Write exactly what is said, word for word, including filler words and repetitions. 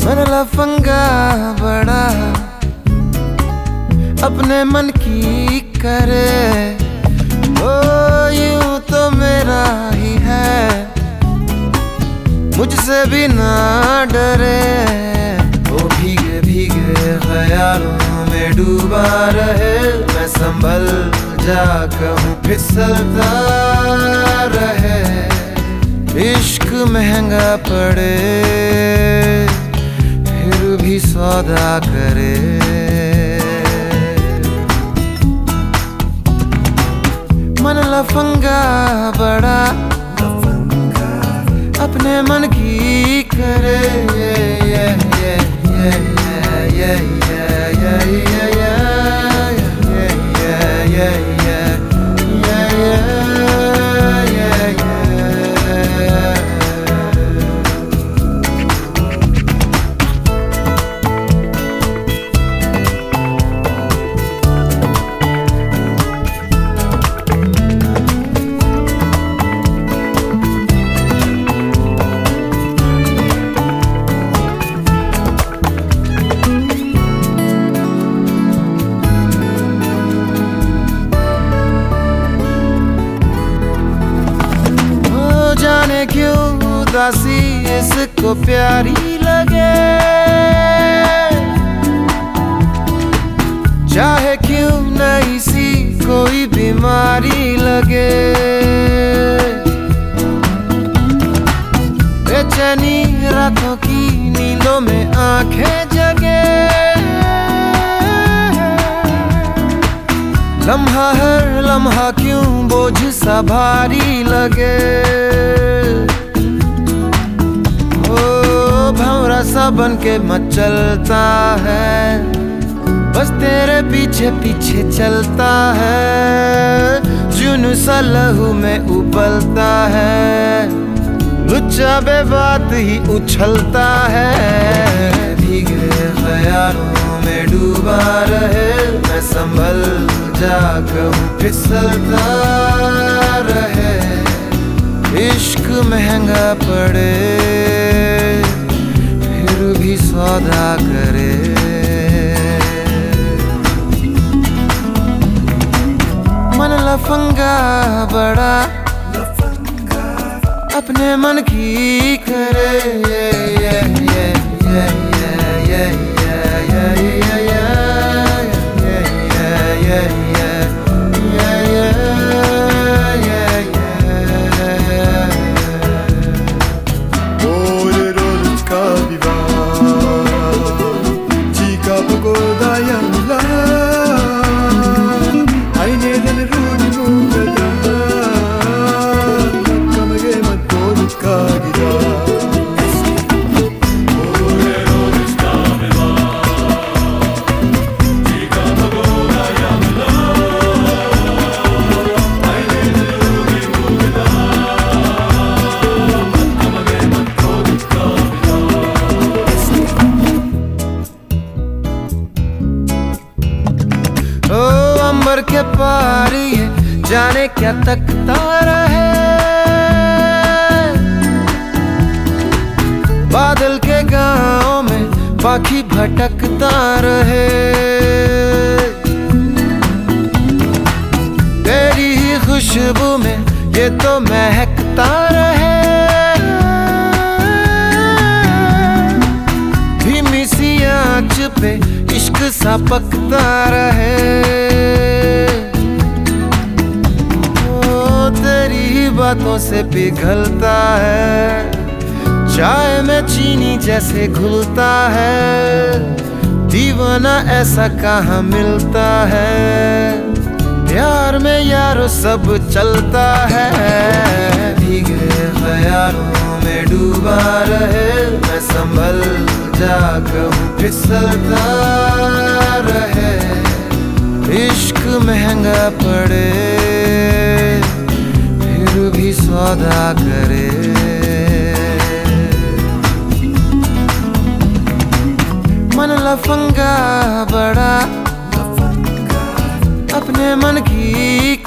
मन लफंगा बड़ा अपने मन की करे, ओ यूं तो मेरा ही है, मुझसे भी ना डरे। वो भीगे भीगे ख्यालों में डूबा रहे, मैं संभल जा कहूँ फिसलता रहे। इश्क महंगा पड़े फिर भी सौदा करे। मन लफंगा बड़ा अपने मन की करे, क्यों उदासी इसको प्यारी लगे, चाहे क्यों नई सी कोई बीमारी लगे। बेचैनी रातों की नींदों में आंखें जगे, लम्हा हर लम्हा क्यों बोझ सा भारी लगे। भंवरा सा बन के मचलता है, बस तेरे पीछे पीछे चलता है। जुनून सा लहू में उबलता है, लुच्चा बेबात ही उछलता है। भीगे ख्यालों में डूबा रहे, मैं संभल जा कहूँ फिसलता रहे। इश्क महंगा पड़े भी सौदा करे। मन लफंगा बड़ा अपने मन की करे, अंबर के पार ये जाने क्या तकता रहे। बादल के गांव में पाखी भटकता रहे, तेरी ही खुशबू में ये तो महकता रहे। धीमी सी आँच पे इश्क सा पकता रहे, ओ तेरी ही बातों से पिघलता है। चाय में चीनी जैसे घुलता है, दीवाना ऐसा कहाँ मिलता है। प्यार में यारो सब चलता है। भीगे ख्यालों में डूबा रहे, मैं संभल जा कहूँ फिसलता रहे। इश्क महंगा पड़े फिर भी सौदा करे। मन लफंगा बड़ा अपने मन की